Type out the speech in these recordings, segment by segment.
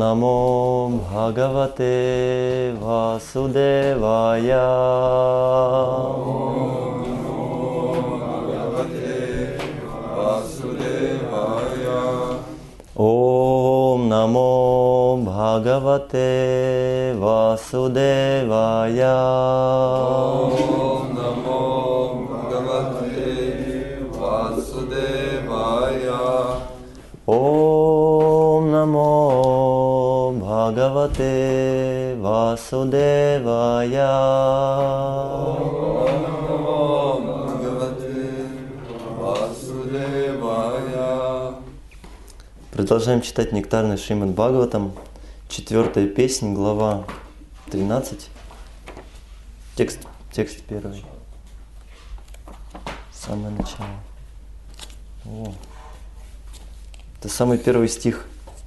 Намо Бхагавате Васудевая. Ом Намо Бхагавате Васудевая. Ом Намо Бхагавате Васудевая. Ом Намо Бхагавате Васудевая. Продолжаем читать нектарный Шримад Бхагаватам, 4 песнь, глава 13, текст первый, самое начало. О, это самый первый стих,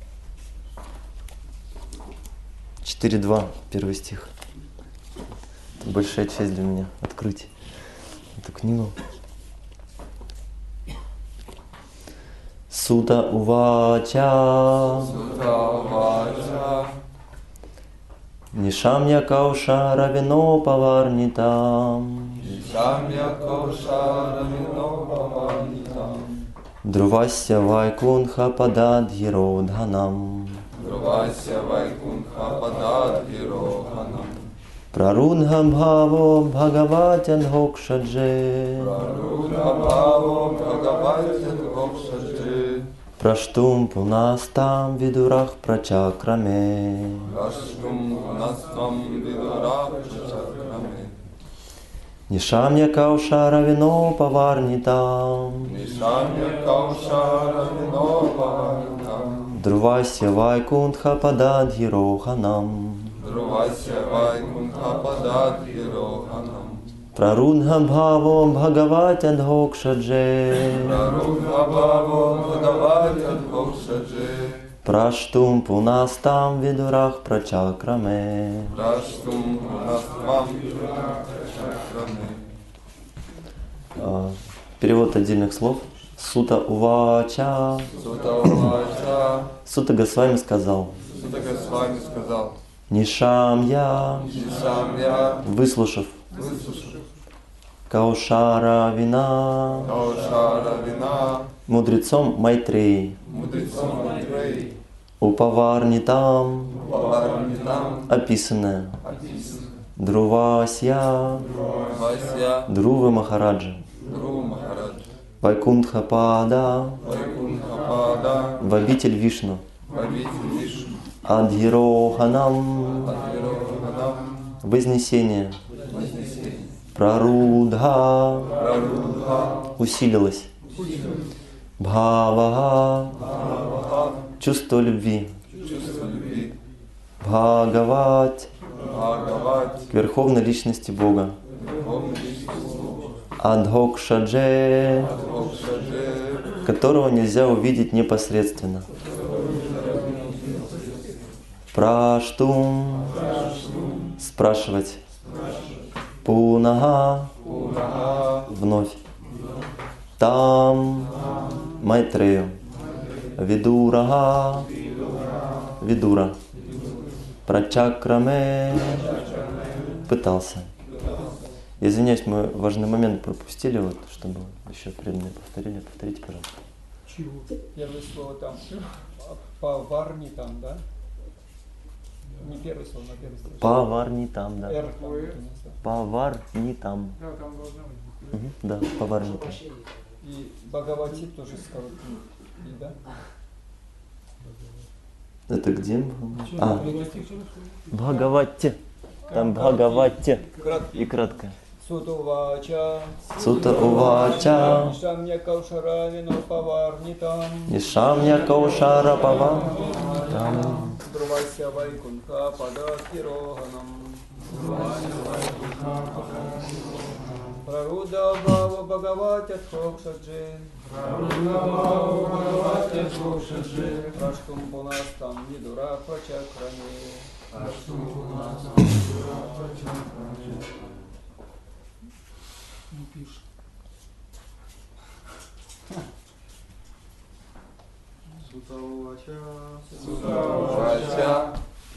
4.2, первый стих. Это большая честь для меня открыть эту книгу. Сута увача Нишамья Каушара Винопаварнитам Друвасya Вайкунха Пададхиродханам Прарудхам Бхаво Бхагаватян Хокшадже Праштум Пунастам Видурах Прачакраме. Нишамья Каушара Винопаварнитам Друвасya Вайкунха Пададхироханам Прарудхам Бхаво Бхагаватян Хокшадже Праштум Пунастам Видурах Прачакраме. Перевод отдельных слов. Сута увача. Сута Госвами сказал. Нишамья. Выслушав. Каушара вина. Мудрецом Майтреи. Упаварнитам. Описанное. Друвасья. Друвы Махараджа. Вайкунтхапада. В обитель Вишну. Адхироханам. Вознесение. Прарudha. Усилилось. Бхава. Чувство любви. Бхагават. К верховной личности Бога. Адхокшадже. Которого нельзя увидеть непосредственно. Праштум. Спрашивать. Пунага. Вновь. Там. Майтрею. Видурага. Видура. Прачакраме. Пытался. Извиняюсь, мы важный момент пропустили, вот, чтобы еще преданные повторили. Повторите, пожалуйста. Чего? Первое слово там. Поварни там, да? Не первое слово, на первое слово. Поварни там, да. Р. Поварни там. Да, там должно быть. Да, поварни там. И Бхагавати тоже сказал. Да? Это где? Бхагавати. Там Бхагавати. И кратко. Сута увача. Сута увача. Нишамья Каушара Винопаварнитам. Нишамья Каушара Паварнитам. Друвасья Вайкунха Пададхироханам. Прарudha Бхава Бхагаватя Хокшаджи. Праштум Пунастам Видура Прачакраме. Не пишет. Сутавача Вася.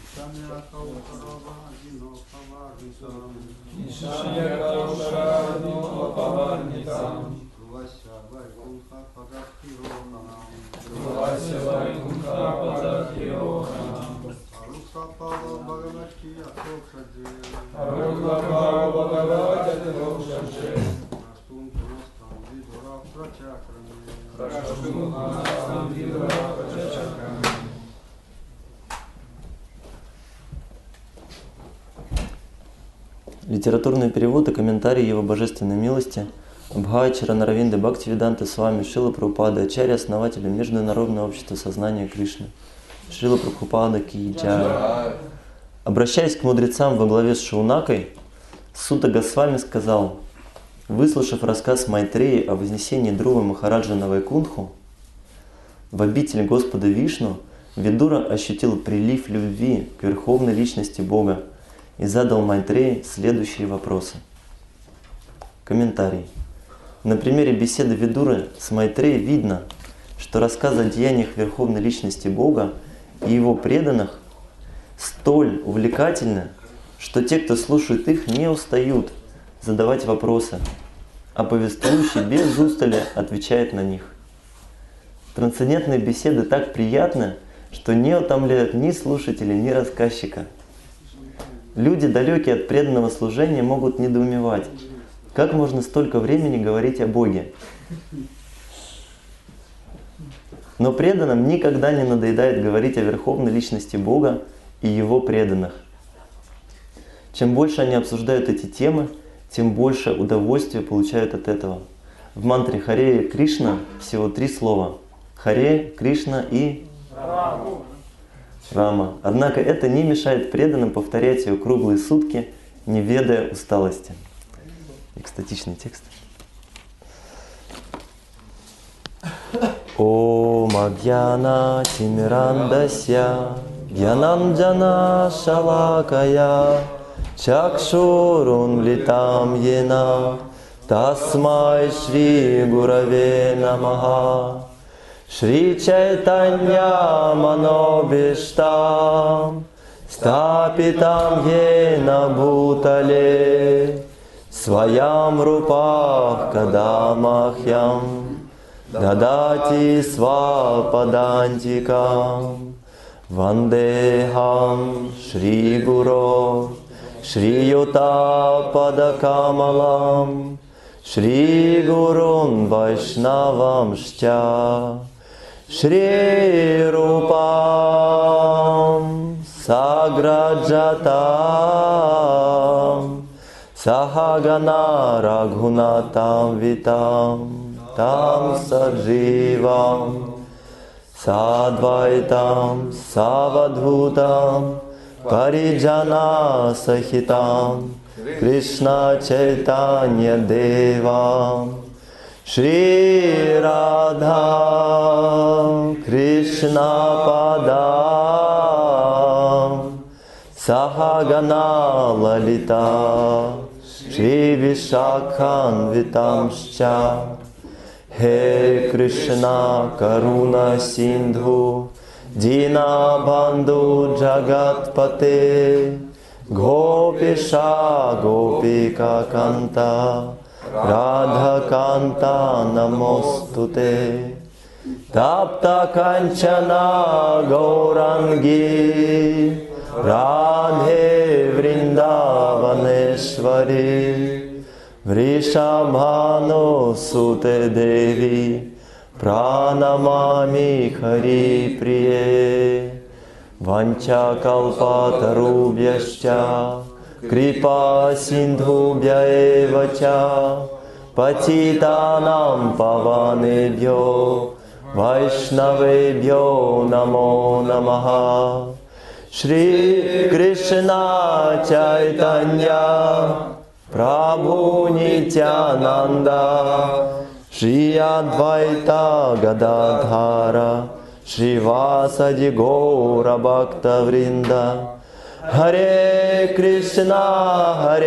Литературный перевод и комментарий Его Божественной милости Абхачара Наравинды Бхактивиданта Свами Шрила Прабхупада Ачарья, основателя Международного общества сознания Кришны. Шрила Прабхупада Ки Джай. Обращаясь к мудрецам во главе с Шаунакой, Сутта Госвами сказал: выслушав рассказ Майтреи о вознесении Друвы Махараджа на Вайкунтху, в обитель Господа Вишну, Видура ощутил прилив любви к Верховной Личности Бога и задал Майтреи следующие вопросы. Комментарий. На примере беседы Видуры с Майтреей видно, что рассказы о деяниях Верховной Личности Бога и Его преданных столь увлекательны, что те, кто слушает их, не устают задавать вопросы, а повествующий без устали отвечает на них. Трансцендентные беседы так приятны, что не утомляют ни слушателя, ни рассказчика. Люди, далекие от преданного служения, могут недоумевать, как можно столько времени говорить о Боге. Но преданным никогда не надоедает говорить о Верховной Личности Бога и Его преданных. Чем больше они обсуждают эти темы, тем больше удовольствия получают от этого. В мантре Харе Кришна всего 3 слова. Харе, Кришна и Рама. Однако это не мешает преданным повторять ее круглые сутки, не ведая усталости. Экстатичный текст. Ом Агьяна Тимирандасья Гьянанджана Шалакая Чакшурун Литам Йена Тасмай Шри Гураве Намаха Шри Чайтанья Манобиштам Стапитам Йена Бхутале Своям Рупах Кадамахьям Дадати Свападантикам Вандехам Шри Гуро Шри Юта Падакамалам Шри Гурун Вайшнавам Шча Шри Рупам Саграджатам Сахагана Рагхунатам Витам Там Садживам Садвайтам Савадхутам Париджана Сахитам Кришна Чайтанья Девам Шри Радха Кришна Падам Сахагана Лалита Шри Вишакхан Витамшча Хе Кришна Каруна Синдху Дина Бандhu Джагатпате Гопиша Гопика Канта Радха Канта Намостуте Тапта Канчана Гауранги Радхе Вриндаванешвари Вришабхану Суте Деви Пранамами Хари Прие Ванча Калпатарубьяшча Крипа Синдхубья Эвача Патитанам Паванебьо Вайшнавебьо Намо Намаха Шри Кришна Чайтанья Прабху Нитянанда Шри Адвайта Гададхара Шривасади Гора Бхакта Вринда Харе Кришна,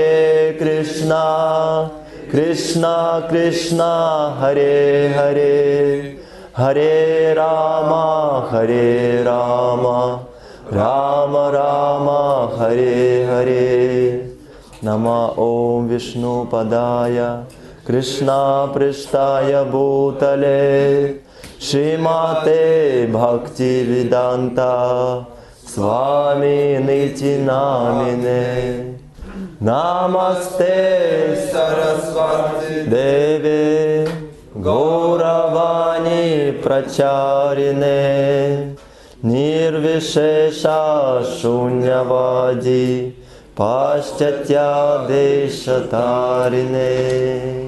Кришна Кришна, Харе Харе, Харе Рама, Рама Рама Харе Харе, Нама Ом Вишну Падая, Кришна Прештая Бхутале, Шримате Бхакти Веданта Свами Нити Намине. Намасте Сарасвати Деве Гауравани Прачарине Нирвишеша Шуньявади Пашчатья Дешатарине.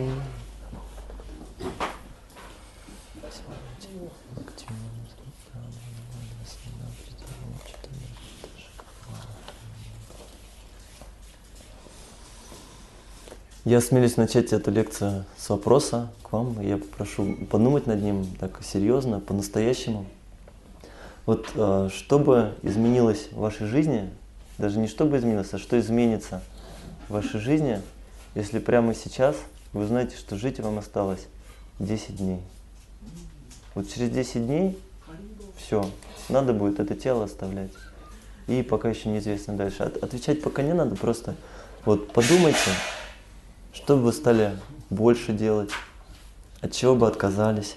Я осмелюсь начать эту лекцию с вопроса к вам. Я попрошу подумать над ним так серьезно, по-настоящему. Вот что бы изменилось в вашей жизни, даже не что бы изменилось, а что изменится в вашей жизни, если прямо сейчас вы знаете, что жить вам осталось 10 дней. Вот через 10 дней все, надо будет это тело оставлять. И пока еще неизвестно дальше. Отвечать пока не надо, просто вот подумайте, что бы вы стали больше делать, от чего бы отказались.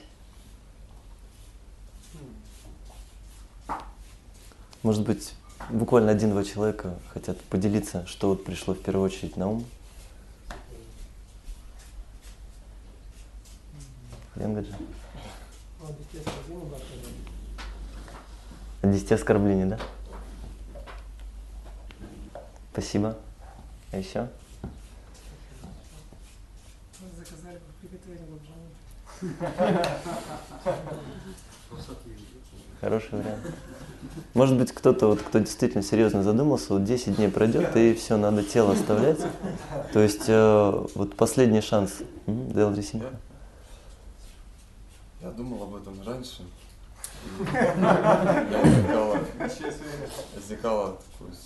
Может быть, буквально 1-2 человека хотят поделиться, что вот пришло в первую очередь на ум. Ленгаджи? От 10 оскорблений, да? Спасибо. А еще? Заказали бы приготовление баджаны. Хороший вариант. Может быть, кто-то, вот, кто действительно серьезно задумался, вот 10 дней пройдет, и все, надо тело оставлять. То есть, вот последний шанс. Дел Рисинка. Я думал об этом раньше. Возникало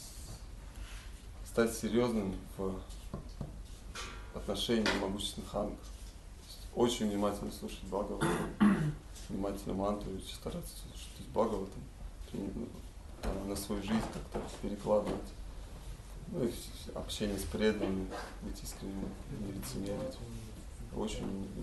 стать серьезным в отношении могущественных ангелов. Очень внимательно слушать Бхагаватам, внимательно мантру, стараться слушать Бхагаватам, на свою жизнь как-то перекладывать. Ну и общение с преданными, быть искренним, не лицемерить. Очень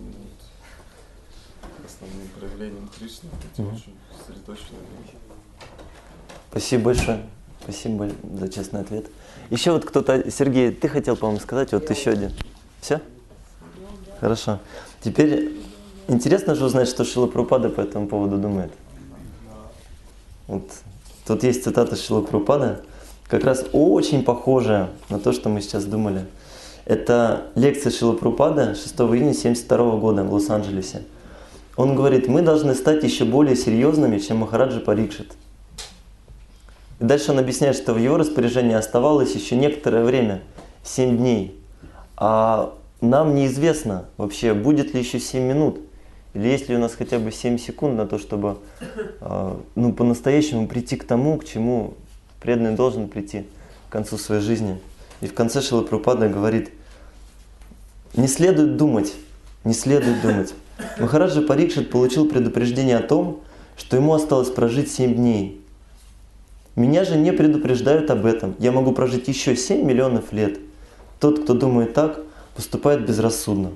основным проявлением Кришны, очень сосредоточенное. Спасибо большое. Спасибо за честный ответ. Еще вот кто-то, Сергей, ты хотел, по-моему, сказать, вот еще один. Все? Хорошо. Теперь интересно же узнать, что Шрила Прабхупада по этому поводу думает. Вот. Тут есть цитата Шрилы Прабхупады, как раз очень похожая на то, что мы сейчас думали. Это лекция Шрилы Прабхупады 6 июня 1972 года в Лос-Анджелесе. Он говорит, мы должны стать еще более серьезными, чем Махараджа Парикшит. И дальше он объясняет, что в его распоряжении оставалось еще некоторое время, 7 дней. А нам неизвестно вообще, будет ли еще 7 минут, или есть ли у нас хотя бы 7 секунд на то, чтобы по-настоящему прийти к тому, к чему преданный должен прийти к концу своей жизни. И в конце Шрила Прабхупада говорит, не следует думать. Махараджа Парикшит получил предупреждение о том, что ему осталось прожить 7 дней. Меня же не предупреждают об этом. Я могу прожить еще 7 миллионов лет. Тот, кто думает так, поступает безрассудно.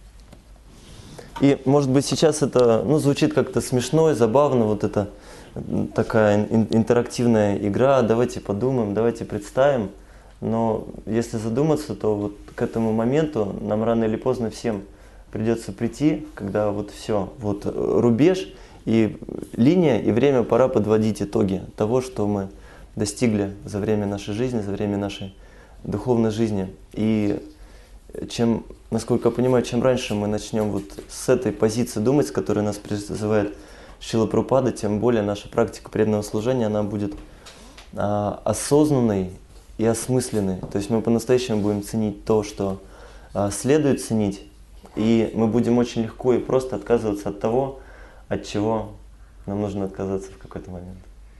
И, может быть, сейчас это звучит как-то смешно и забавно, вот это такая интерактивная игра, давайте подумаем, давайте представим. Но если задуматься, то вот к этому моменту нам рано или поздно всем придется прийти, когда вот все, вот рубеж и линия, и время, пора подводить итоги того, что мы достигли за время нашей жизни, за время нашей духовной жизни. И чем, насколько я понимаю, чем раньше мы начнем вот с этой позиции думать, с которой нас призывает Шрила Прабхупада, тем более наша практика преданного служения, она будет осознанной и осмысленной. То есть мы по-настоящему будем ценить то, что следует ценить, и мы будем очень легко и просто отказываться от того, от чего нам нужно отказаться в какой-то момент.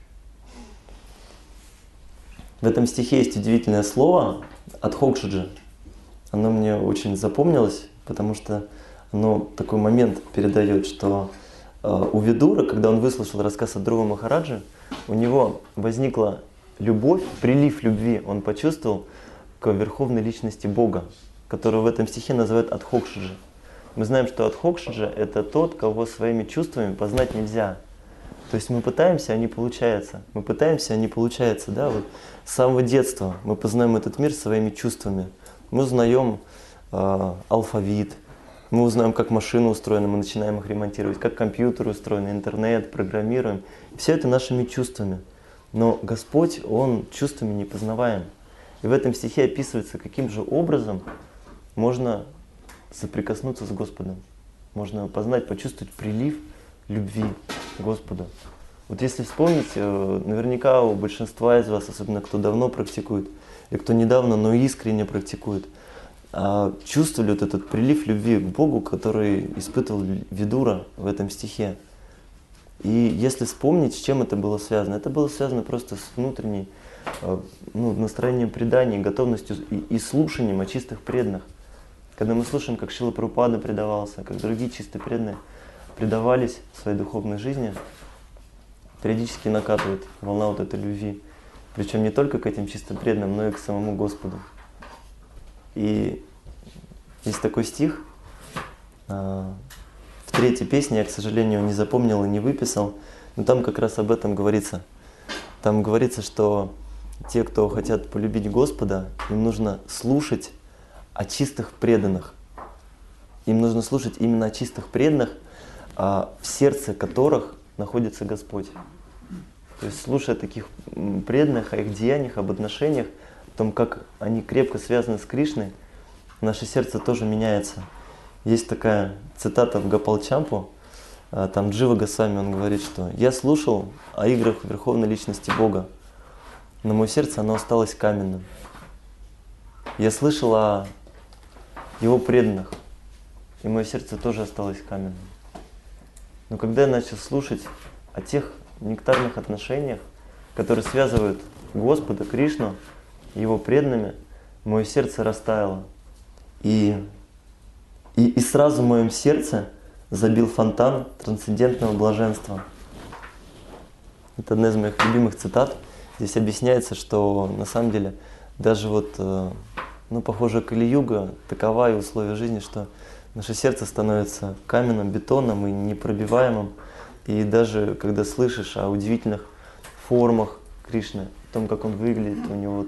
В этом стихе есть удивительное слово «адхокшаджи». Оно мне очень запомнилось, потому что оно такой момент передает, что у Видура, когда он выслушал рассказ от Друва Махараджи, у него возникла любовь, прилив любви он почувствовал к верховной личности Бога, которую в этом стихе называют Адхокшиджа. Мы знаем, что Адхокшиджа — это тот, кого своими чувствами познать нельзя. То есть мы пытаемся, а не получается. Мы пытаемся, а не получается. Да? Вот с самого детства мы познаем этот мир своими чувствами. Мы узнаем алфавит, мы узнаем, как машина устроена, мы начинаем их ремонтировать, как компьютер устроен, интернет, программируем. Все это нашими чувствами. Но Господь, Он чувствами не познаваем. И в этом стихе описывается, каким же образом можно соприкоснуться с Господом. Можно познать, почувствовать прилив любви к Господу. Вот если вспомнить, наверняка у большинства из вас, особенно кто давно практикует, или кто недавно, но искренне практикует, чувствовали вот этот прилив любви к Богу, который испытывал Видура в этом стихе. И если вспомнить, с чем это было связано просто с внутренней настроением предания, готовностью и слушанием о чистых преданных. Когда мы слушаем, как Шрила Прабхупада предавался, как другие чистые преданные предавались в своей духовной жизни, периодически накатывает волна вот этой любви. Причем не только к этим чистым преданным, но и к самому Господу. И есть такой стих в 3-й песне, я, к сожалению, не запомнил и не выписал, но там как раз об этом говорится. Там говорится, что те, кто хотят полюбить Господа, им нужно слушать о чистых преданных. Им нужно слушать именно о чистых преданных, в сердце которых находится Господь. То есть слушая таких преданных, о их деяниях, об отношениях, о том, как они крепко связаны с Кришной, наше сердце тоже меняется. Есть такая цитата в Гопал-чампу, там Джива Госвами, он говорит, что «Я слушал о играх Верховной Личности Бога, но мое сердце, оно осталось каменным. Я слышал о Его преданных, и мое сердце тоже осталось каменным. Но когда я начал слушать о тех нектарных отношениях, которые связывают Господа, Кришну, Его преданными, мое сердце растаяло. И сразу в моем сердце забил фонтан трансцендентного блаженства». Это одна из моих любимых цитат. Здесь объясняется, что на самом деле даже похоже, Кали-юга, такова и условия жизни, что наше сердце становится каменным, бетоном и непробиваемым. И даже когда слышишь о удивительных формах Кришны, о том, как он выглядит, у него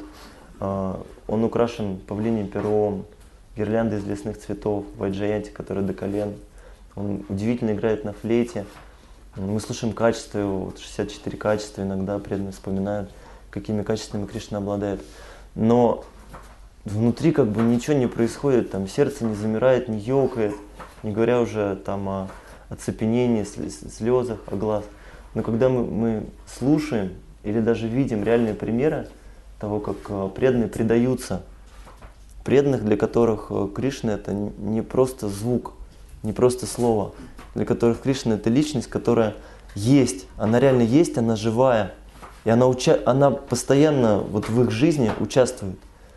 он украшен павлиним пером, гирлянды из лесных цветов, вайджаянти, который до колен. Он удивительно играет на флейте. Мы слушаем качества его, 64 качества, иногда преданные вспоминают, какими качествами Кришна обладает. Но внутри ничего не происходит, там сердце не замирает, не ёкает, не говоря уже о оцепенении, слезах, о глаз. Но когда мы слушаем или даже видим реальные примеры того, как преданные предаются, преданных, для которых Кришна — это не просто звук, не просто слово, для которых Кришна — это личность, которая есть, она реально есть, она живая, и она постоянно в их жизни участвует.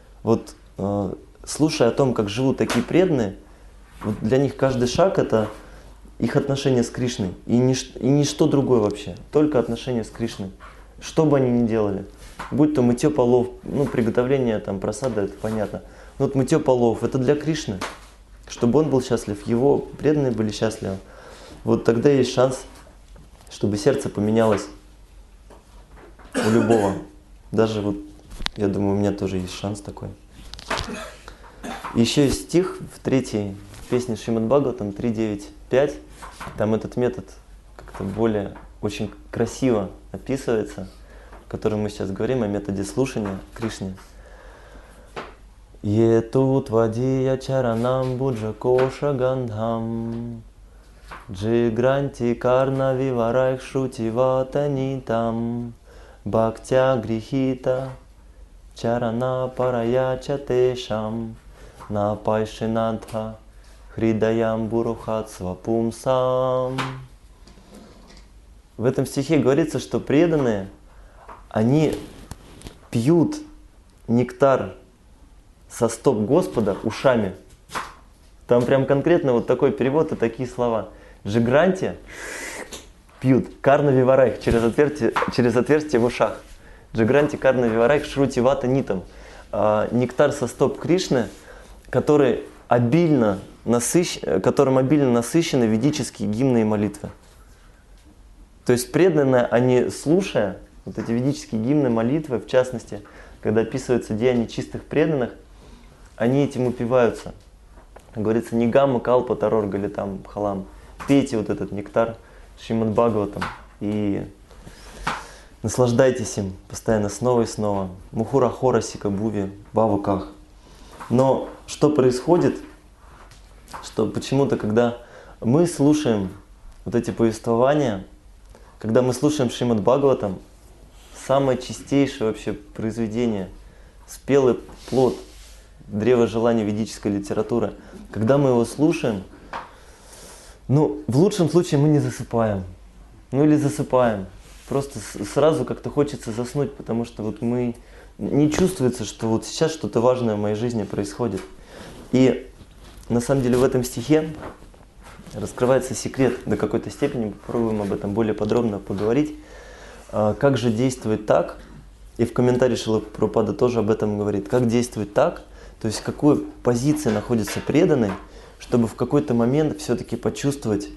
Слушая о том, как живут такие преданные, для них каждый шаг — это их отношения с Кришной, и ничто другое вообще, только отношения с Кришной. Что бы они ни делали, будь то мытье полов, приготовление просада, это понятно. Но мытье полов — это для Кришны, чтобы он был счастлив, его преданные были счастливы. Тогда есть шанс, чтобы сердце поменялось у любого. Даже я думаю, у меня тоже есть шанс такой. Еще есть стих в 3-й песне Шримад Бхагаватам 3.9.5. Там этот метод как-то более очень красиво описывается, о котором мы сейчас говорим, о методе слушания Кришны. Етут вадия чаранам буджа коша гандхам джигранти карна виварайх шрути ватанитам бхактя грихита чарана парая чатешам на пайшинадха хридаям бурухат свапумсам. В этом стихе говорится, что преданные, они пьют нектар со стоп Господа ушами. Там прям конкретно такой перевод и такие слова. Джигранти пьют, карна виварайх через отверстие в ушах. Джагранти Карна Виварай Шрути Вата Нитам. Нектар со стоп Кришны, которым обильно насыщены ведические гимны и молитвы. То есть преданные, они слушая вот эти ведические гимны, молитвы, в частности, когда описываются деяния чистых преданных, они этим упиваются. Говорится, Нигама, Калпа, Тарор, Галитам, Халам. Пейте вот этот нектар Шримад Бхагаватам и наслаждайтесь им постоянно снова и снова. Мухура Хора Сикабуви, Бавуках. Но что происходит, что почему-то, когда мы слушаем вот эти повествования, когда мы слушаем Шримад Бхагаватам, самое чистейшее вообще произведение, спелый плод древа желаний ведической литературы, когда мы его слушаем, ну, в лучшем случае мы не засыпаем. Ну или засыпаем. Просто сразу как-то хочется заснуть, потому что вот мы не чувствуется, что вот сейчас что-то важное в моей жизни происходит. И на самом деле в этом стихе раскрывается секрет до какой-то степени, попробуем об этом более подробно поговорить. Как же действовать так, и в комментарии Шрила Прабхупада тоже об этом говорит, как действовать так, то есть в какой позиции находится преданный, чтобы в какой-то момент все-таки почувствовать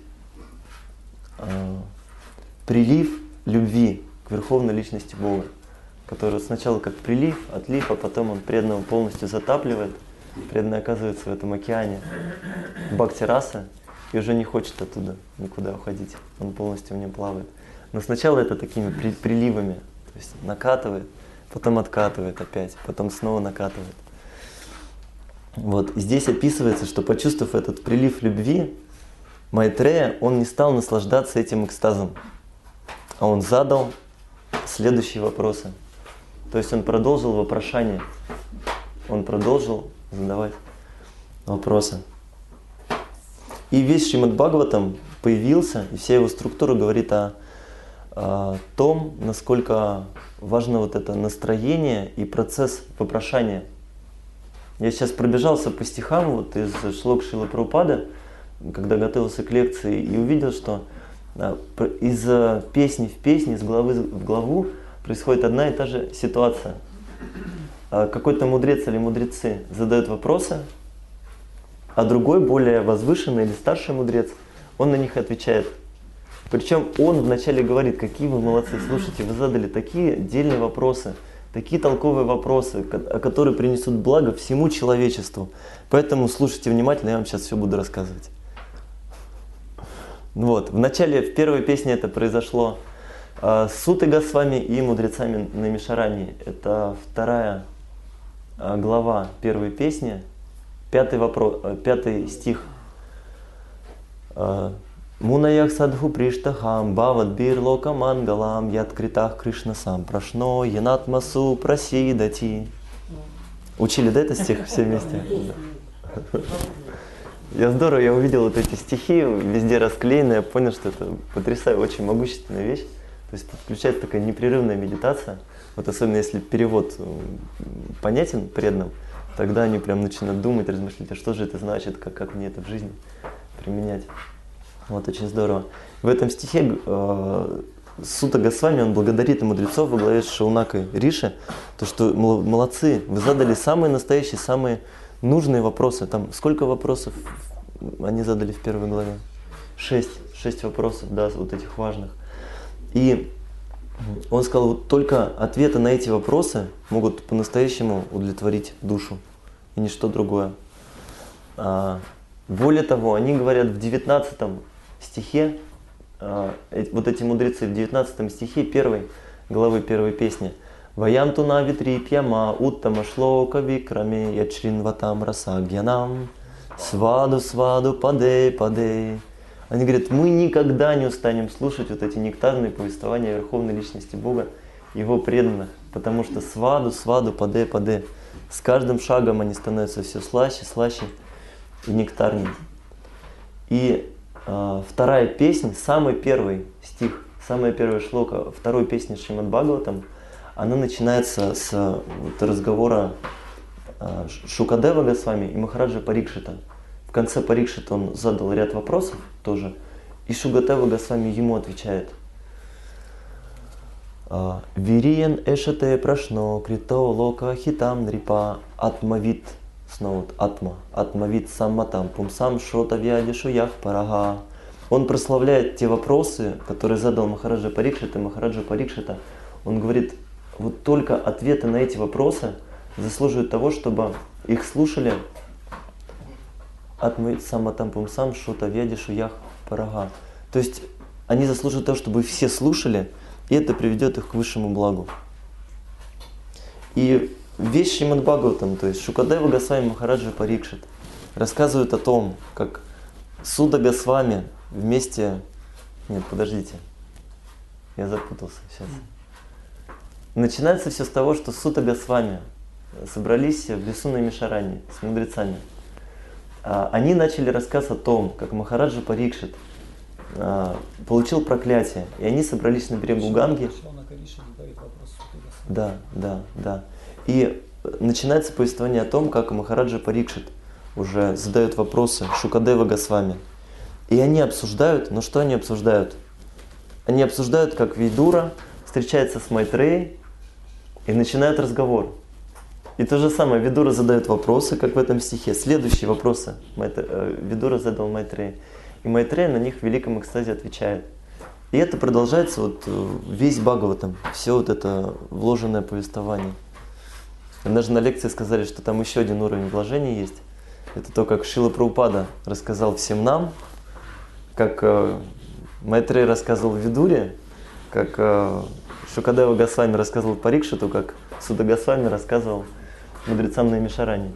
прилив любви к Верховной Личности Бога, который сначала как прилив, отлив, а потом он преданного полностью затапливает, преданный оказывается в этом океане бхакти-раса и уже не хочет оттуда никуда уходить, он полностью в нем плавает. Но сначала это такими приливами, то есть накатывает, потом откатывает опять, потом снова накатывает. Вот. И здесь описывается, что почувствовав этот прилив любви, Майтрея, он не стал наслаждаться этим экстазом, а он задал следующие вопросы. То есть он продолжил вопрошание, он продолжил задавать вопросы. И весь Шримад Бхагаватам появился, и вся его структура говорит о том, насколько важно вот это настроение и процесс вопрошания. Я сейчас пробежался по стихам вот из шлок Шрилы Прабхупады, когда готовился к лекции, и увидел, что из песни в песню, из главы в главу происходит одна и та же ситуация. Какой-то мудрец или мудрецы задают вопросы, а другой, более возвышенный или старший мудрец, он на них отвечает. Причем он вначале говорит, какие вы молодцы, слушайте, вы задали такие дельные вопросы, такие толковые вопросы, которые принесут благо всему человечеству. Поэтому слушайте внимательно, я вам сейчас все буду рассказывать. Вот. Вначале, в первой песне это произошло с Сутой Госвами и мудрецами Наймишарани. Это 2 глава первой песни, 5 стих. Мунаях садху приштахам бхават бир лока мангалам ядкритах Кришна сам прашно янатмасу прасидати. Учили, да, этот стих все вместе? Я увидел вот эти стихи, везде расклеенные, я понял, что это потрясающая, очень могущественная вещь. То есть включается такая непрерывная медитация. Вот особенно если перевод понятен преданным, тогда они прям начинают думать, размышлять, а что же это значит, как мне это в жизни применять. Вот очень здорово. В этом стихе Сута Госвами, он благодарит мудрецов во главе с Шаунакой Риши, то что молодцы, вы задали самые настоящие, самые нужные вопросы. Там сколько вопросов они задали в первой главе? 6 вопросов, да, вот этих важных. И он сказал, вот только ответы на эти вопросы могут по-настоящему удовлетворить душу, и ничто другое. Более того, они говорят в 19 стихе, вот эти мудрецы в 19 стихе 1 главы 1 песни, Ваянту навитри пьяма уттама шлока викраме ячрин ватам расагьянам сваду сваду паде паде. Они говорят, мы никогда не устанем слушать вот эти нектарные повествования Верховной Личности Бога, Его преданных, потому что сваду паде паде. С каждым шагом они становятся все слаще, слаще и нектарнее. И 2 песня, самый первый стих, самая первая шлока 2 песни Шримад Бхагаватам, она начинается с разговора Шукадева Госвами и Махараджа Парикшита. В конце Парикшита он задал ряд вопросов тоже, и Шукадева Госвами ему отвечает. Вириен эшете прашно, крито лока хитам нрипа, атмавит, снова атма, атмавит самматам, пумсам шота вядишу ях парага. Он прославляет те вопросы, которые задал Махараджа Парикшита, Махараджа Парикшита. Он говорит, вот только ответы на эти вопросы заслуживают того, чтобы их слушали. Атмавит самматам, пумсам шота вядишу ях парага. То есть они заслуживают того, чтобы все слушали, и это приведет их к высшему благу. И весь Шримад Бхагаватам, то есть Шукадева Госвами Махараджа Парикшит, рассказывает о том, как Суда Госвами вместе... Нет, подождите, я запутался сейчас. Начинается все с того, что Суда Госвами собрались в лесу Наймишарани с мудрецами. Они начали рассказ о том, как Махараджа Парикшит получил проклятие, и они собрались на берегу Ганги. Да. И начинается повествование о том, как Махараджа Парикшит уже задает вопросы Шукадева Госвами. И они обсуждают, но что они обсуждают? Они обсуждают, как Видура встречается с Майтреей и начинают разговор. И то же самое, Видура задает вопросы, как в этом стихе. Следующие вопросы Видура задал Майтреи. И Майтрея на них в великом экстазе отвечает. И это продолжается вот весь Бхагаватам, все вот это вложенное повествование. Даже на лекции сказали, что там еще один уровень вложения есть. Это то, как Шрила Прабхупада рассказал всем нам, как Майтрея рассказывал Видуре, как Шукадева Госвами рассказывал Парикшиту, как Суда Госвами рассказывал мудрецам Наймишарани.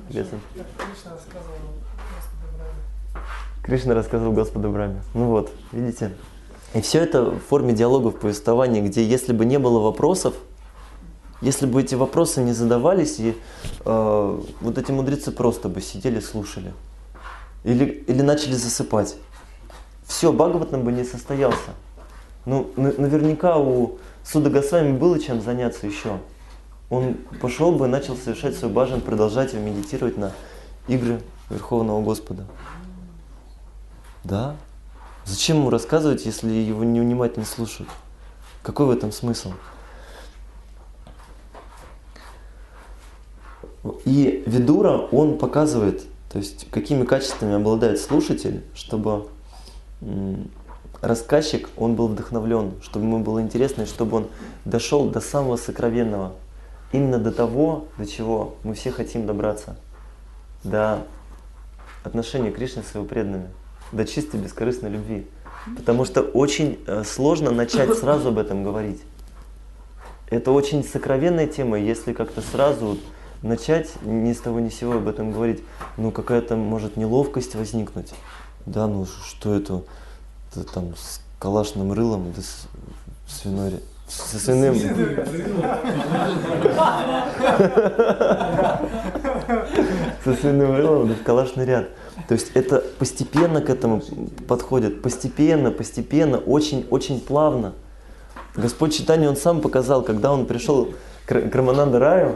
Кришна рассказывал Господу Брахме. Ну вот, видите? И все это в форме диалогов, повествований, где если бы не было вопросов, если бы эти вопросы не задавались, и вот эти мудрецы просто бы сидели, слушали. Или начали засыпать. Все, Бхагаватам бы не состоялся. Ну, наверняка у Суда Госвами было чем заняться еще. Он пошел бы и начал совершать свой баджан, продолжать медитировать на игры Верховного Господа. Да? Зачем ему рассказывать, если его невнимательно слушают? Какой в этом смысл? И Видура, он показывает, то есть какими качествами обладает слушатель, чтобы рассказчик, он был вдохновлен, чтобы ему было интересно, и чтобы он дошел до самого сокровенного, именно до того, до чего мы все хотим добраться, до отношения Кришны с его преданными, до чистой бескорыстной любви. Потому что очень сложно начать сразу об этом говорить. Это очень сокровенная тема, если как-то сразу начать ни с того ни с сего об этом говорить, ну какая-то может неловкость возникнуть. Да, ну что это там с калашным рылом, да со свиным... Со свиным рылом, да в калашный ряд. То есть это постепенно к этому подходит, постепенно, очень плавно. Господь Чайтанья, он сам показал, когда он пришел к Рамананда Раю,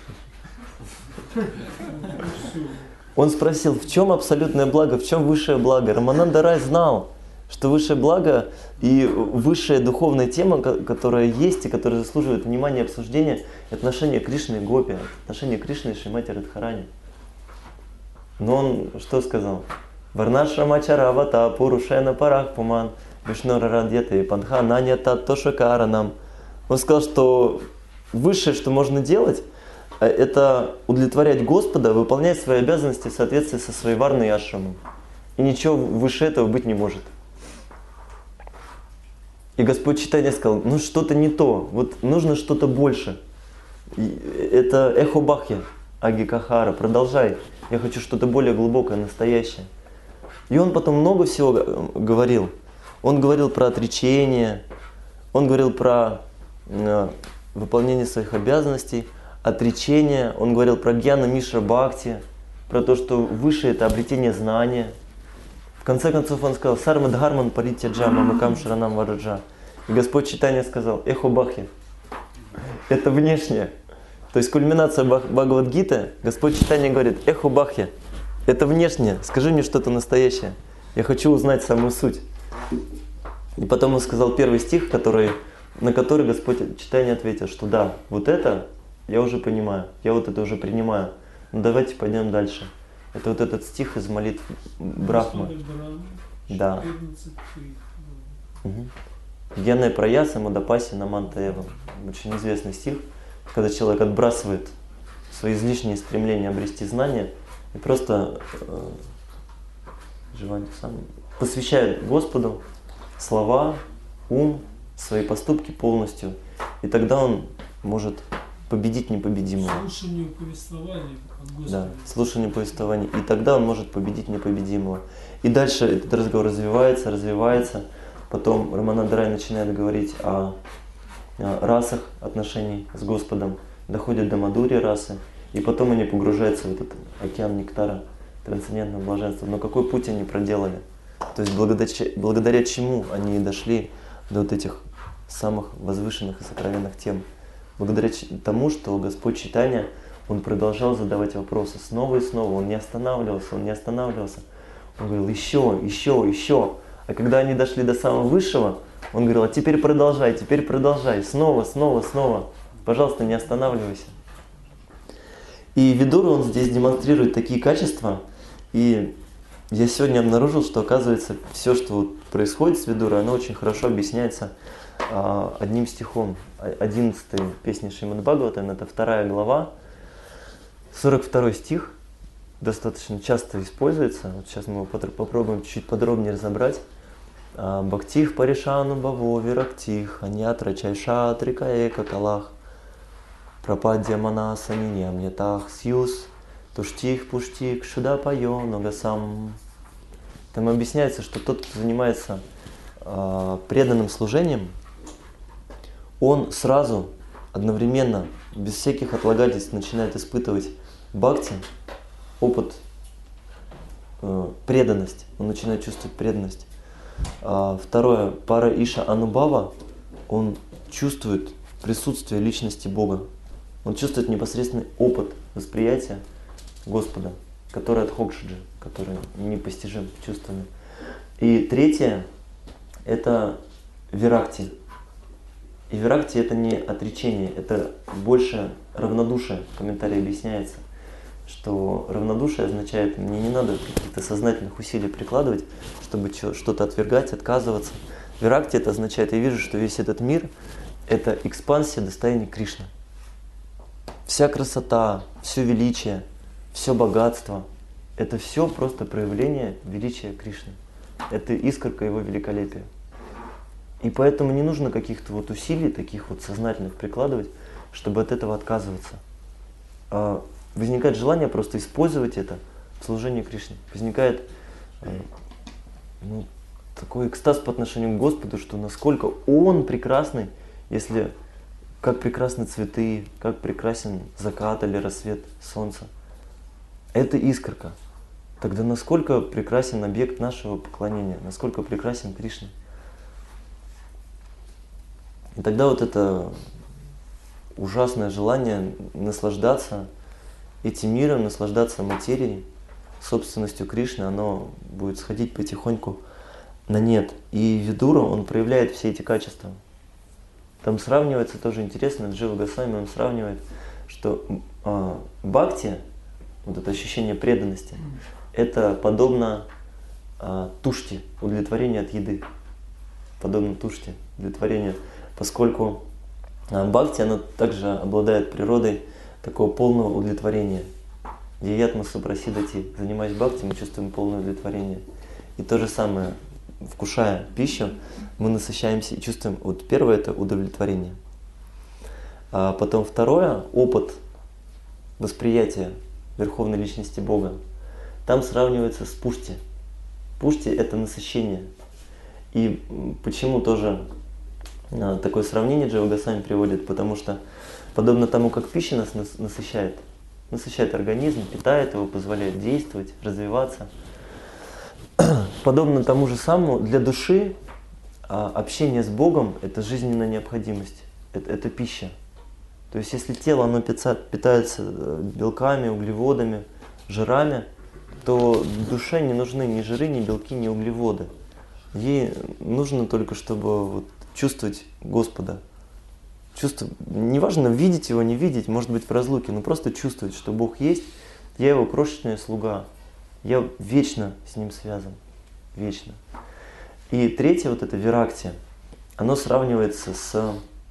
он спросил, в чем абсолютное благо, в чем высшее благо. Рамананда Рай знал, что высшее благо и высшая духовная тема, которая есть и которая заслуживает внимания и обсуждения, отношения Кришны и Гопи, отношения Кришны и Шримати Радхарани. Но он что сказал? Варнашрамачара авата пурушена парах пуман вишнора радьяты панха нанята тошакаранам. Он сказал, что высшее, что можно делать, это удовлетворять Господа, выполнять свои обязанности в соответствии со своей варной ашрамом. И ничего выше этого быть не может. И Господь Чайтанья сказал, ну что-то не то, вот нужно что-то больше. Это эхо Бахья, Агикахара, продолжай. Я хочу что-то более глубокое, настоящее. И он потом много всего говорил. Он говорил про отречение, он говорил про выполнение своих обязанностей, отречение, он говорил про гьяна мишра бхакти, про то, что выше это обретение знания. В конце концов он сказал, сарма дхарман паритяджа мамакам шаранам вараджа. И Господь Чайтанья сказал, эхо Бахья, это внешнее. То есть кульминация Бхагавад-гиты, Господь Чайтанья говорит, эхо Бахья, это внешнее, скажи мне что-то настоящее. Я хочу узнать самую суть. И потом он сказал первый стих, который на который Господь читание ответил, что да, вот это я уже понимаю, я вот это уже принимаю. Но давайте пойдем дальше. Это вот этот стих из молитв Брахмы. Да. Гьяне праяса мадапаси наманта эва. Очень известный стих, когда человек отбрасывает свои излишние стремления обрести знания и просто посвящает Господу слова, ум, свои поступки полностью. И тогда он может победить непобедимого. Слушанию повествования от Господа. Да, слушанию повествования. И тогда он может победить непобедимого. И дальше этот разговор развивается. Потом Рамананда Рай начинает говорить о расах отношений с Господом. Доходит до Мадхурья расы. И потом они погружаются в этот океан нектара трансцендентного блаженства. Но какой путь они проделали? То есть благодаря чему они дошли до вот этих самых возвышенных и сокровенных тем? Благодаря тому, что Господь Чайтанья, Он продолжал задавать вопросы снова и снова. Он не останавливался. Он говорил еще. А когда они дошли до самого высшего, Он говорил, а теперь продолжай, снова. Пожалуйста, не останавливайся. И Видура, он здесь демонстрирует такие качества. И я сегодня обнаружил, что, оказывается, все, что вот происходит с Видурой, оно очень хорошо объясняется одним стихом. 11-й песни Шримад Бхагаватам, это 2 глава, 42 стих, достаточно часто используется. Вот сейчас мы его попробуем чуть подробнее разобрать. Бхактих паришану баво вирактих, аньятра чайша трикаэка калах, пропадья манаса ниньямнятах сьюз, туштих пуштик шудапайо ногасам. Там объясняется, что тот, кто занимается преданным служением, он сразу, одновременно, без всяких отлагательств начинает испытывать бхакти, опыт, преданность. Он начинает чувствовать преданность. Второе, пара иша анубава, он чувствует присутствие личности Бога. Он чувствует непосредственный опыт восприятия Господа, который от хокшиджи, который непостижим чувствами. И третье, это виракти. И виракти это не отречение, это больше равнодушие. В комментарии объясняется, что равнодушие означает, мне не надо каких-то сознательных усилий прикладывать, чтобы что-то отвергать, отказываться. Виракти это означает, я вижу, что весь этот мир это экспансия достояния Кришны. Вся красота, все величие, все богатство, это все просто проявление величия Кришны. Это искорка его великолепия. И поэтому не нужно каких-то вот усилий, таких вот сознательных прикладывать, чтобы от этого отказываться. Возникает желание просто использовать это в служении Кришне. Возникает такой экстаз по отношению к Господу, что насколько Он прекрасный, если как прекрасны цветы, как прекрасен закат или рассвет солнца. Это искорка. Тогда насколько прекрасен объект нашего поклонения, насколько прекрасен Кришна. И тогда вот это ужасное желание наслаждаться этим миром, наслаждаться материей, собственностью Кришны, оно будет сходить потихоньку на нет. И Видура, он проявляет все эти качества. Там сравнивается, тоже интересно, Джива Госвами, он сравнивает, что бхакти, вот это ощущение преданности, это подобно тушти, удовлетворению от еды. Подобно тушти, удовлетворению. Поскольку бхакти, она также обладает природой такого полного удовлетворения. Диятма супрасидати. Занимаясь бхакти, мы чувствуем полное удовлетворение. И то же самое, вкушая пищу, мы насыщаемся и чувствуем, вот первое это удовлетворение. А потом второе, опыт восприятия Верховной Личности Бога. Там сравнивается с пушти. Пушти это насыщение. И почему тоже такое сравнение Джива Госвами приводит, потому что подобно тому, как пища нас насыщает организм, питает его, позволяет действовать, развиваться, подобно тому же самому для души общение с Богом – это жизненная необходимость, это пища. То есть если тело оно питается белками, углеводами, жирами, то душе не нужны ни жиры, ни белки, ни углеводы. Ей нужно только, чтобы вот чувствовать Господа. Неважно, видеть Его, не видеть, может быть в разлуке, но просто чувствовать, что Бог есть, я Его крошечная слуга, я вечно с Ним связан, вечно. И третье, вот это виракти, оно сравнивается с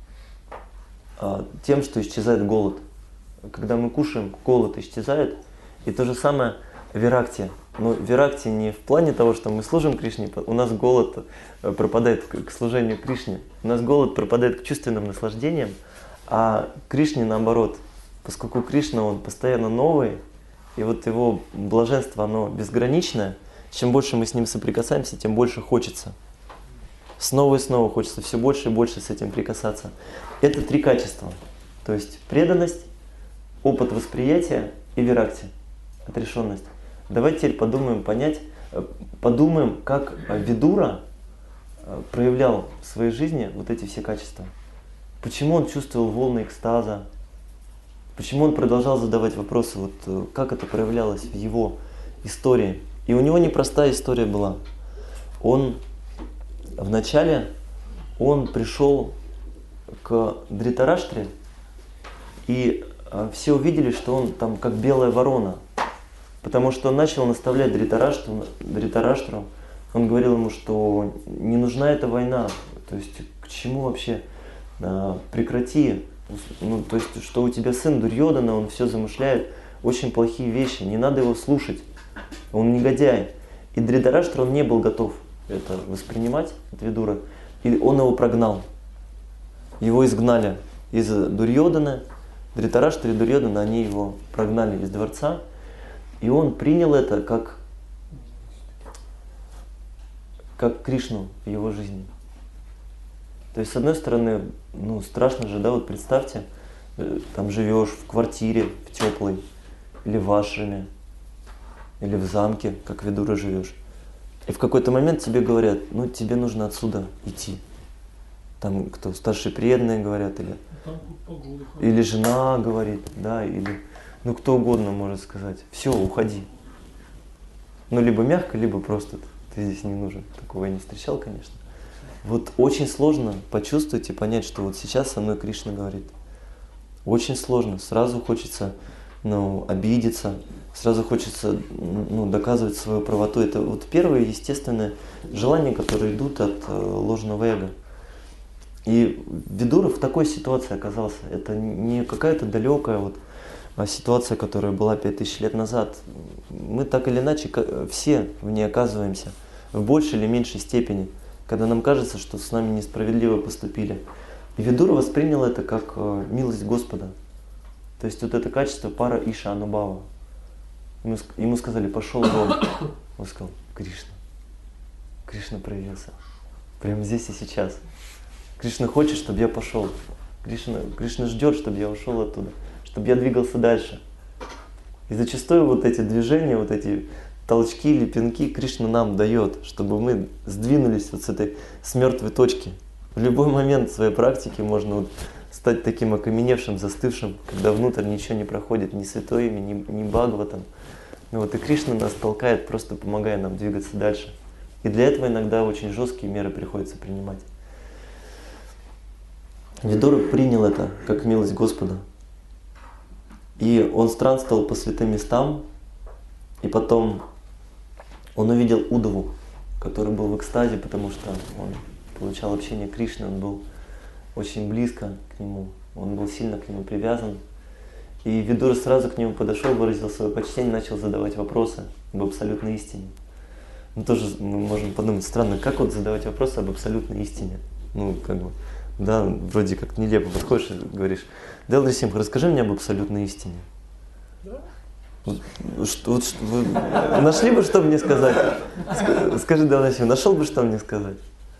тем, что исчезает голод. Когда мы кушаем, голод исчезает, и то же самое виракти. Но виракти не в плане того, что мы служим Кришне, у нас голод пропадает к служению Кришне, у нас голод пропадает к чувственным наслаждениям, а Кришне наоборот, поскольку Кришна, он постоянно новый, и вот его блаженство, оно безграничное, чем больше мы с ним соприкасаемся, тем больше хочется. Снова и снова хочется все больше и больше с этим прикасаться. Это три качества, то есть преданность, опыт восприятия и виракти, отрешенность. Давайте теперь подумаем, как Видура проявлял в своей жизни вот эти все качества. Почему он чувствовал волны экстаза, почему он продолжал задавать вопросы, вот как это проявлялось в его истории. И у него непростая история была. Вначале он пришел к Дритараштре, и все увидели, что он там как белая ворона. Потому что он начал наставлять Дритараштру, он говорил ему, что не нужна эта война, то есть к чему вообще, прекрати, то есть что у тебя сын Дурьодана, он все замышляет, очень плохие вещи, не надо его слушать, он негодяй. И Дритараштра, он не был готов это воспринимать от Видуры, и он его прогнал, его изгнали из Дурьодана, Дритараштра и Дурьодана, они его прогнали из дворца. И он принял это как Кришну в его жизни. То есть, с одной стороны, страшно же, да, вот представьте, там живешь в квартире, в теплой, или в ашраме, или в замке, как Видура живешь. И в какой-то момент тебе говорят, тебе нужно отсюда идти. Там кто, старшие преданные говорят, или жена говорит, да, или... кто угодно может сказать, все, уходи. Либо мягко, либо просто ты здесь не нужен. Такого я не встречал, конечно. Вот очень сложно почувствовать и понять, что вот сейчас со мной Кришна говорит. Очень сложно. Сразу хочется обидеться, сразу хочется доказывать свою правоту. Это вот первое естественное желание, которые идут от ложного эго. И Видура в такой ситуации оказался. Это не какая-то далекая ситуация, которая была 5000 лет назад. Мы так или иначе все в ней оказываемся в большей или меньшей степени, когда нам кажется, что с нами несправедливо поступили. И Видура воспринял это как милость Господа. То есть вот это качество пара Иша Анубава. Ему сказали, пошел вон. Он сказал, Кришна проявился. Прямо здесь и сейчас. Кришна хочет, чтобы я пошел. Кришна ждет, чтобы я ушел оттуда, чтобы я двигался дальше. И зачастую вот эти движения, вот эти толчки или пинки Кришна нам дает, чтобы мы сдвинулись с мертвой точки. В любой момент своей практики можно стать таким окаменевшим, застывшим, когда внутрь ничего не проходит, ни Святое Имя, ни Бхагаватам. И Кришна нас толкает, просто помогая нам двигаться дальше. И для этого иногда очень жесткие меры приходится принимать. Видура принял это как милость Господа. И он странствовал по святым местам, и потом он увидел Удаву, который был в экстазе, потому что он получал общение Кришны, он был очень близко к нему, он был сильно к нему привязан. И Видура сразу к нему подошел, выразил свое почтение, начал задавать вопросы об абсолютной истине. Тоже мы можем подумать, странно, как задавать вопросы об абсолютной истине? Да, вроде как нелепо подходишь и говоришь, Делла Нрисимха, расскажи мне об абсолютной истине. Да? Вы нашли бы, что мне сказать? Скажи, Делла Нрисимха, нашел бы, что мне сказать?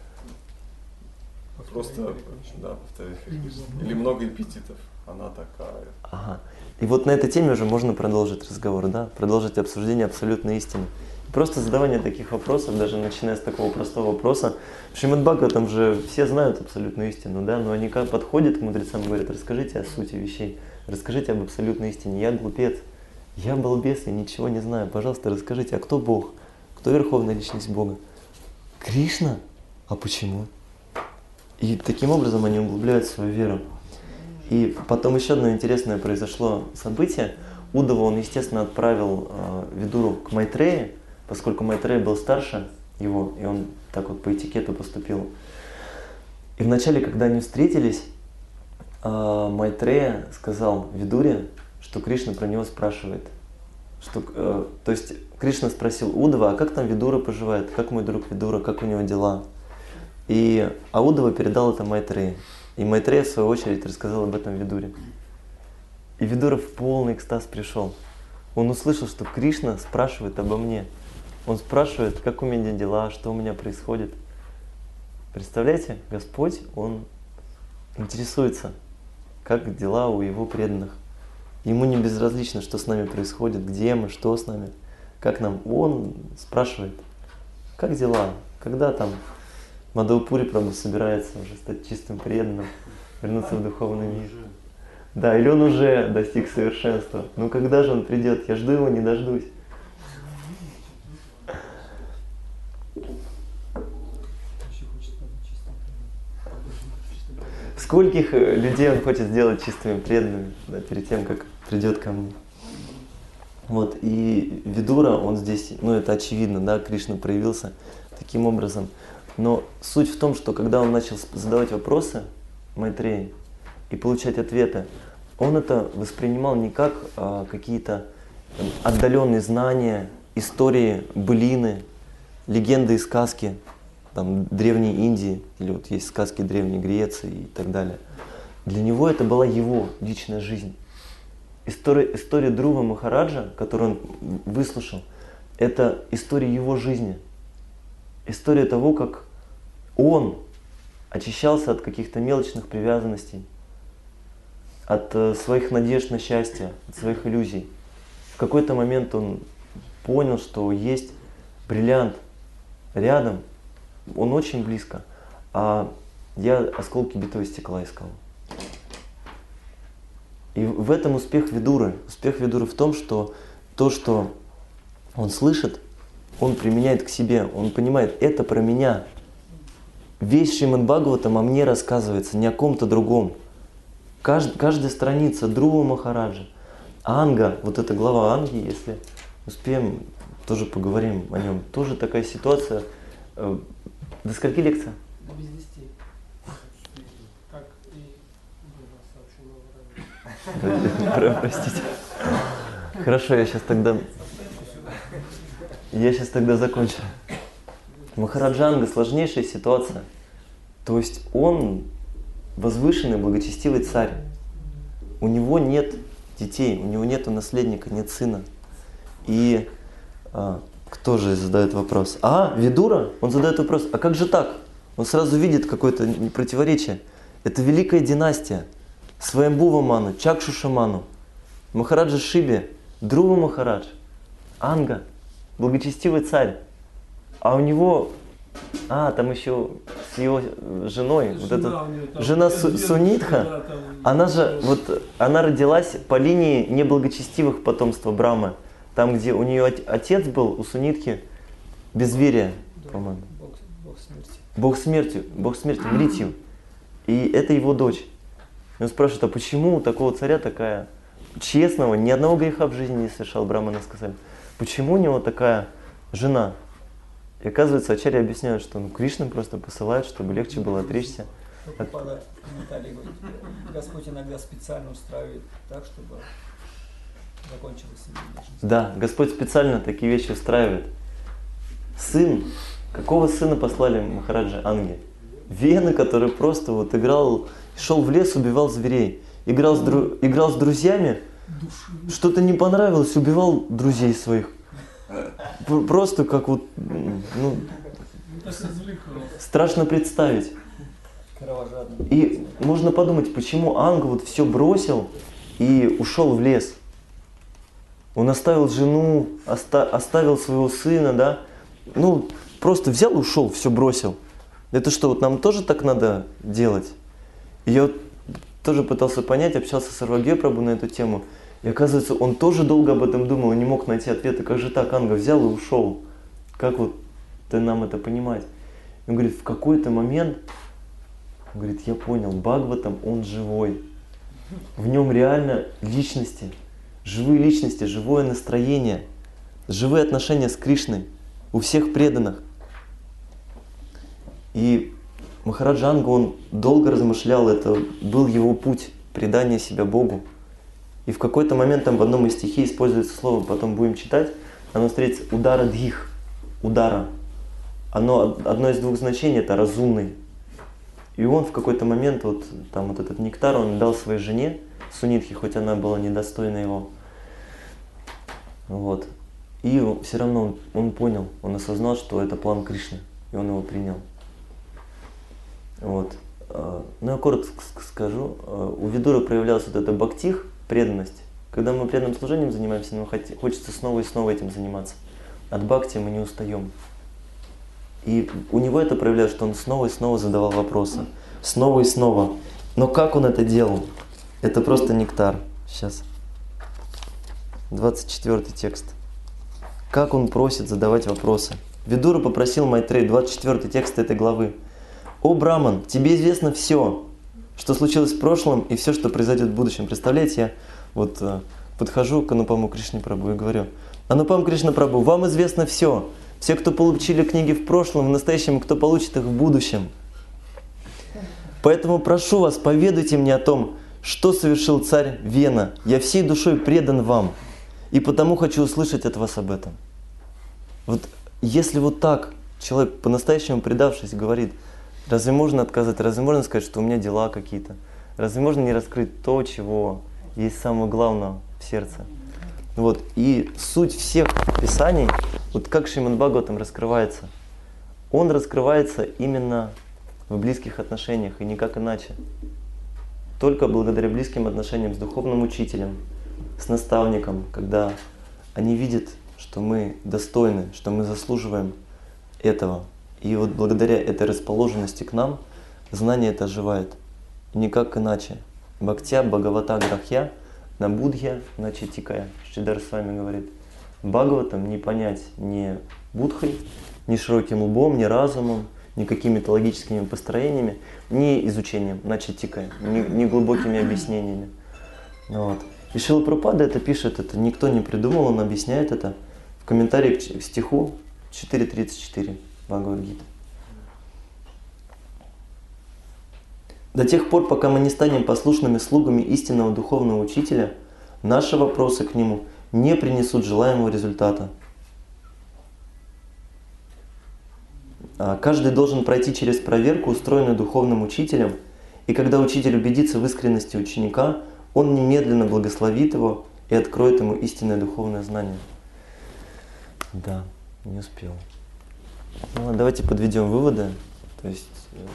Просто, да, повторить. Или много эпитетов, она такая. Ага. И вот на этой теме уже можно продолжить разговор, да? Продолжить обсуждение абсолютной истины. Просто задавание таких вопросов, даже начиная с такого простого вопроса. В Шримад Бхагаватам же все знают абсолютную истину, да? Но они как подходят к мудрецам и говорят, расскажите о сути вещей, расскажите об абсолютной истине. Я глупец, я балбес, я ничего не знаю. Пожалуйста, расскажите, а кто Бог? Кто Верховная Личность Бога? Кришна? А почему? И таким образом они углубляют свою веру. И потом еще одно интересное произошло событие. Уддава, он, естественно, отправил Видуру к Майтрея, поскольку Майтрея был старше его, и он так вот по этикету поступил. И вначале, когда они встретились, Майтрея сказал Видуре, что Кришна про него спрашивает. То есть Кришна спросил Уддава, а как там Видура поживает, как мой друг Видура, как у него дела? И Уддава передал это Майтрея. И Майтрея, в свою очередь, рассказал об этом Видуре. И Видура в полный экстаз пришел. Он услышал, что Кришна спрашивает обо мне. Он спрашивает, как у меня дела, что у меня происходит. Представляете, Господь, Он интересуется, как дела у Его преданных. Ему не безразлично, что с нами происходит, где мы, что с нами, как нам. Он спрашивает, как дела, когда там Мадхавапури Прабху собирается уже стать чистым преданным, вернуться в духовный мир. Да, или он уже достиг совершенства. Ну когда же он придет? Я жду его, не дождусь. Скольких людей он хочет сделать чистыми преданными, да, перед тем, как придет ко мне. Вот, и Видура, он здесь, ну это очевидно, да, Кришна проявился таким образом. Но суть в том, что когда он начал задавать вопросы Майтреи и получать ответы, он это воспринимал не как какие-то отдаленные знания, истории, былины, легенды и сказки там, Древней Индии, или вот есть сказки Древней Греции и так далее. Для него это была его личная жизнь. История Друва Махараджа, которую он выслушал, это история его жизни. История того, как он очищался от каких-то мелочных привязанностей, от своих надежд на счастье, от своих иллюзий. В какой-то момент он понял, что есть бриллиант рядом, он очень близко, а я осколки битого стекла искал. И в этом успех Видуры. Успех Видуры в том, что то, что он слышит, он применяет к себе, он понимает, это про меня. Весь Шримад Бхагаватам о мне рассказывается, не о ком-то другом. Каждая страница Друва Махараджа, Анга, вот эта глава Анги, если успеем, тоже поговорим о нем. Тоже такая ситуация. До скольки лекция? Без 10. Как и было сообщено ранее. Простите. Хорошо, я сейчас тогда закончу. Махараджанга — сложнейшая ситуация. То есть он возвышенный, благочестивый царь. У него нет детей, у него нет наследника, нет сына. И кто же задает вопрос? Видура, он задает вопрос, а как же так? Он сразу видит какое-то противоречие. Это великая династия. Сваямбува Ману, Чакшуша Ману, Махараджа Шиби, Друва Махарадж, Анга, благочестивый царь. А у него, там еще с его женой, жена Сунитха, она родилась по линии неблагочестивых потомства Брамы. Там, где у нее отец был, у Сунитхи, безверие, по-моему. Бог смерти, Мритью. И это его дочь. И он спрашивает, а почему у такого царя такая честного, ни одного греха в жизни не совершал, браманы сказали. Почему у него такая жена? И оказывается, ачарьи объясняют, что Кришна просто посылает, чтобы легче было отречься. Господь иногда специально устраивает так, чтобы закончилась семейная жизнь. Да, Господь специально такие вещи устраивает. Сын, какого сына послали Махараджа Анги? Вены, который просто вот играл, шел в лес, убивал зверей. Играл с друзьями, что-то не понравилось, убивал друзей своих. Просто как вот, страшно представить. И можно подумать, почему Анга вот все бросил и ушел в лес. Он оставил жену, оставил своего сына, да? Просто взял и ушел, все бросил. Это что, вот нам тоже так надо делать? И я вот тоже пытался понять, общался с Сарвабхая Прабху на эту тему. И оказывается, он тоже долго об этом думал и не мог найти ответа. Как же так, Анга взял и ушел? Как вот нам это понимать? И он говорит, в какой-то момент Он говорит, я понял, Бхагаватам, он живой. В нем реально личности, живые личности, живое настроение, живые отношения с Кришной у всех преданных. И Махараджа Анга, он долго размышлял, это был его путь предания себя Богу. И в какой-то момент там в одном из стихей используется слово, потом будем читать, оно встретится удара дхих, удара. Оно одно из двух значений, это разумный. И он в какой-то момент, вот там вот этот нектар, он дал своей жене Сунитхе, хоть она была недостойна его. Вот. И все равно он понял, он осознал, что это план Кришны, и он его принял. Вот. Ну, я коротко скажу. У Видуры проявлялась вот эта бхактих, преданность. Когда мы преданным служением занимаемся, нам хочется снова и снова этим заниматься. От бхакти мы не устаем. И у него это проявлялось, что он снова и снова задавал вопросы. Снова и снова. Но как он это делал? Это просто нектар. Сейчас. 24 текст. Как он просит задавать вопросы. Видура попросил Майтрея, 24 текст этой главы. «О, Браман, тебе известно все, что случилось в прошлом и все, что произойдет в будущем». Представляете, я вот подхожу к Анупаму Кришне Прабху и говорю: «Анупам Кришна Прабху, вам известно все. Все, кто получили книги в прошлом, в настоящем, кто получит их в будущем. Поэтому прошу вас, поведайте мне о том, что совершил царь Вена. Я всей душой предан вам, и потому хочу услышать от вас об этом». Вот если вот так человек, по-настоящему предавшись, говорит, разве можно отказать, разве можно сказать, что у меня дела какие-то? Разве можно не раскрыть то, чего есть самое главное в сердце? Вот. И суть всех писаний, вот как Шримад Бхагаватам раскрывается, он раскрывается именно в близких отношениях и никак иначе. Только благодаря близким отношениям с духовным учителем, с наставником, когда они видят, что мы достойны, что мы заслуживаем этого. И вот благодаря этой расположенности к нам знание это оживает. И никак иначе. Бхактя Бхагавата Грахья на Будхья на Читикая. Шридар с вами говорит. Бхагаватам не понять ни будхой, ни широким лбом, ни разумом, ни какими-то логическими построениями, ни изучением на Читикая, ни глубокими объяснениями. Вот. И Шрила Прабхупада это пишет, это никто не придумал, он объясняет это в комментарии к стиху 4.34 Бхагавад-гиты. До тех пор, пока мы не станем послушными слугами истинного духовного учителя, наши вопросы к нему не принесут желаемого результата. Каждый должен пройти через проверку, устроенную духовным учителем, и когда учитель убедится в искренности ученика, он немедленно благословит его и откроет ему истинное духовное знание. Да, не успел. Ну, давайте подведем выводы. То есть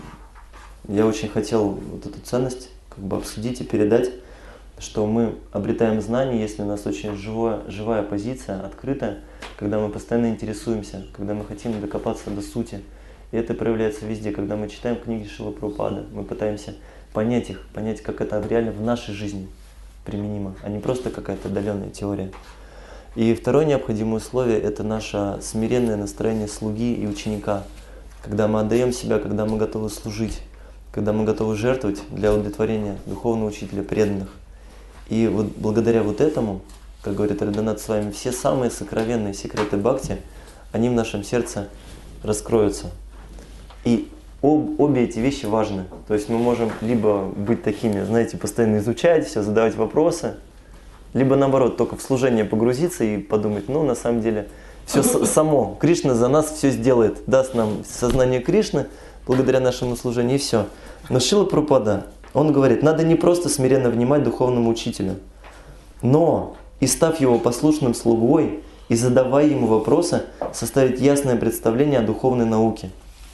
я очень хотел вот эту ценность как бы обсудить и передать, что мы обретаем знания, если у нас очень живая позиция, открытая, когда мы постоянно интересуемся, когда мы хотим докопаться до сути. И это проявляется везде, когда мы читаем книги Шрилы Прабхупады, мы пытаемся понять их, понять, как это реально в нашей жизни применимо, а не просто какая-то отдаленная теория. И второе необходимое условие – это наше смиренное настроение слуги и ученика. Когда мы отдаем себя, когда мы готовы служить, когда мы готовы жертвовать для удовлетворения духовного учителя, преданных. И вот благодаря вот этому, как говорит Радханат с вами, все самые сокровенные секреты бхакти, они в нашем сердце раскроются. И обе эти вещи важны. То есть мы можем либо быть такими, знаете, постоянно изучать все, задавать вопросы, либо наоборот, только в служение погрузиться и подумать, ну на самом деле все само, Кришна за нас все сделает, даст нам сознание Кришны благодаря нашему служению и все. Но Шрила Прабхупада, он говорит, надо не просто смиренно внимать духовному учителю, но и став его послушным слугой и задавая ему вопросы, составить ясное представление о духовной науке.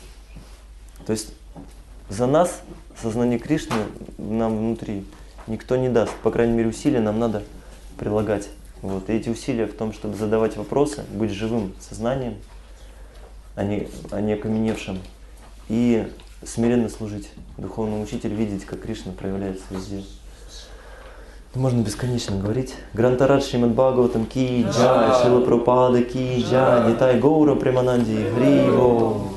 То есть за нас сознание Кришны нам внутри никто не даст, по крайней мере усилия нам надо прилагать. Вот. И эти усилия в том, чтобы задавать вопросы, быть живым сознанием, а не окаменевшим, и смиренно служить духовному учителю, видеть, как Кришна проявляется везде. Можно бесконечно говорить. Грантарадж Шримад Бхагаватам ки джай, Шрила Прабхупада ки джай, Нитай Гаура Премананди, Хри Бол.